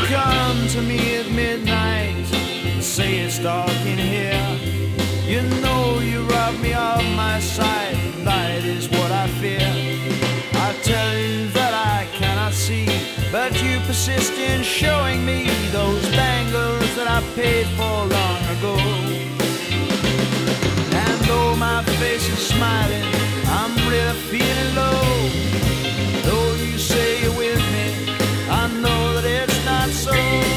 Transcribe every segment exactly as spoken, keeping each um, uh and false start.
come to me at midnight, say it's dark in here. You know you rob me of my sight, light is what I fear. I tell you that I cannot see, but you persist in showing me those bangles that I paid for long ago. And though my face is smiling, I'm really feeling low. Though you say you're with me, I know that it's not so.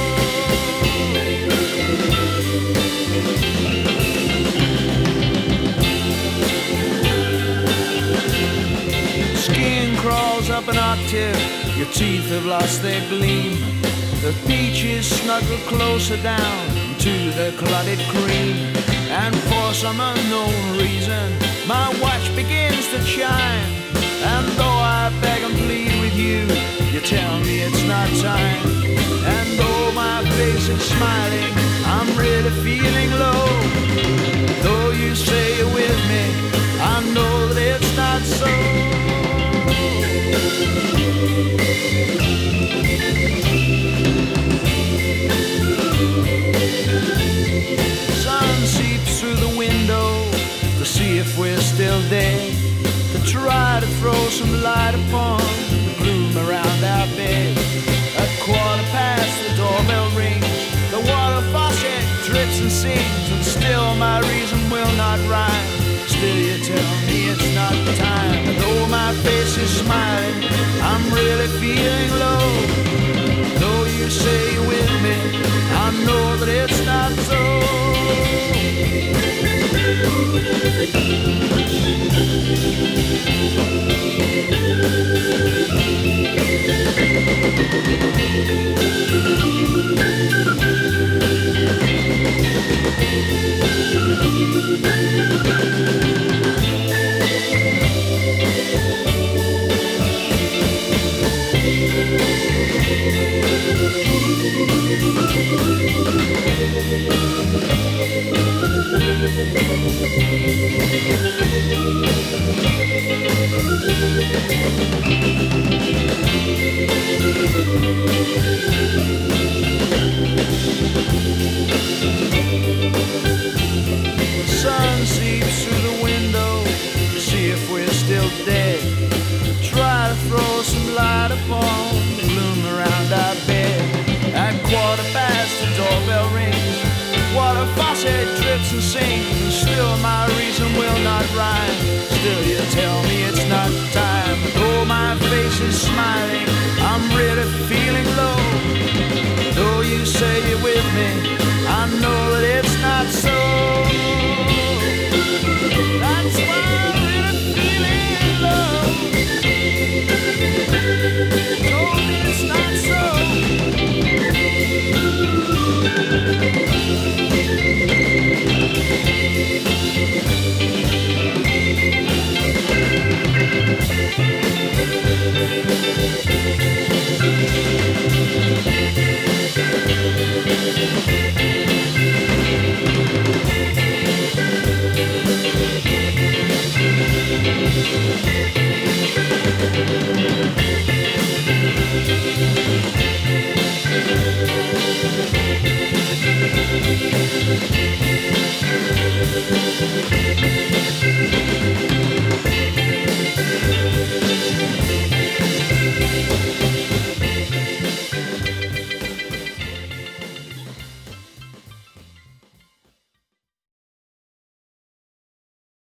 Skin crawls up an octave, your teeth have lost their gleam. The peaches snuggle closer down to the clotted cream. And for some unknown reason, my watch begins to chime. And though I beg and plead with you, you tell me it's not time. And though my face is smiling, I'm really feeling low. Though you say you're with me, I know that it's not so. Sun seeps through the window to see if we're still dead, to try to throw some light upon the gloom around our bed. At quarter past the doorbell rings, the water faucet drips and sings, and still my reason will not rhyme. Still you tell me it's not time. And though my face is smiling, I'm really feeling low. Though you say you're with me, I know that it's not so. Sun seeps through the window to see if we're still dead, try to throw some light upon the gloom around our bed. At quarter past the doorbell rings, water faucet drips and sings, and still my reason will not rhyme. Still you tell me it's not time. Though my face is smiling, I'm really feeling low. Though you say you're with me, I know that it's not so. That's why I'm really feeling low. Told me it's not so. Thank you.